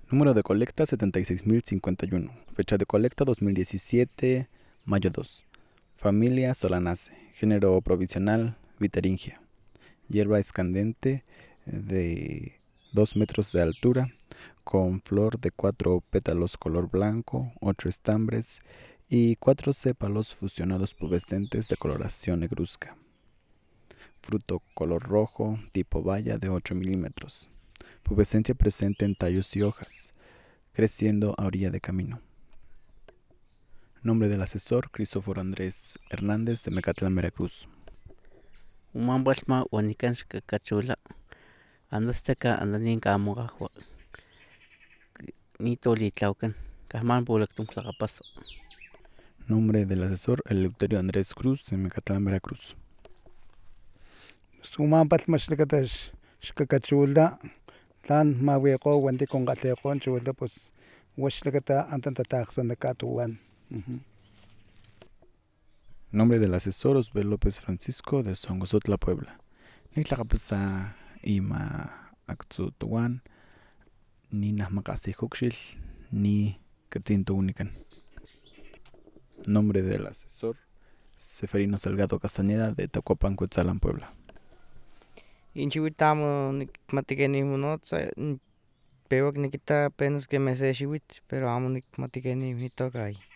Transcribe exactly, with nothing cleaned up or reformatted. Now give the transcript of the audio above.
Número de colecta setenta y seis mil cincuenta y uno. Fecha de colecta dos mil diecisiete, mayo dos. Familia Solanaceae. Género provisional Viteringia. Hierba escandente de dos metros de altura, con flor de cuatro pétalos color blanco, ocho estambres y cuatro sépalos fusionados pubescentes de coloración negruzca. Fruto color rojo, tipo baya de ocho milímetros. Pubescencia presente en tallos y hojas, creciendo a orilla de camino. Nombre del asesor: Cristóforo Andrés Hernández, de Mecatlán, Veracruz. Umambasma wanikanshka kachula andasteka andanin kamugajwa nito litlaucan kahman bulaktum tlaqapaso. Nombre del asesor: Eleuterio Andrés Cruz, de Mecatlán, Veracruz. Sumampalmashlikatash xkakachulda tlan mawiqo wanti konqalhiqon chulda pues washlakata antanta taqsanakatuwan. Nombre del asesor: Osbel López Francisco, de Songosotla, Puebla. Nitlaqapasa ima aktutuan ni nahmakasihukxil ni katinto unican. Nombre del asesor: Seferino Salgado Castañeda, de Tacuapan, Cuetzalan, Puebla. Inchihuitamo nikmatikenimonotza pewa nikita apenas que me se xihuitl, pero amo nikmatikeni nitokay.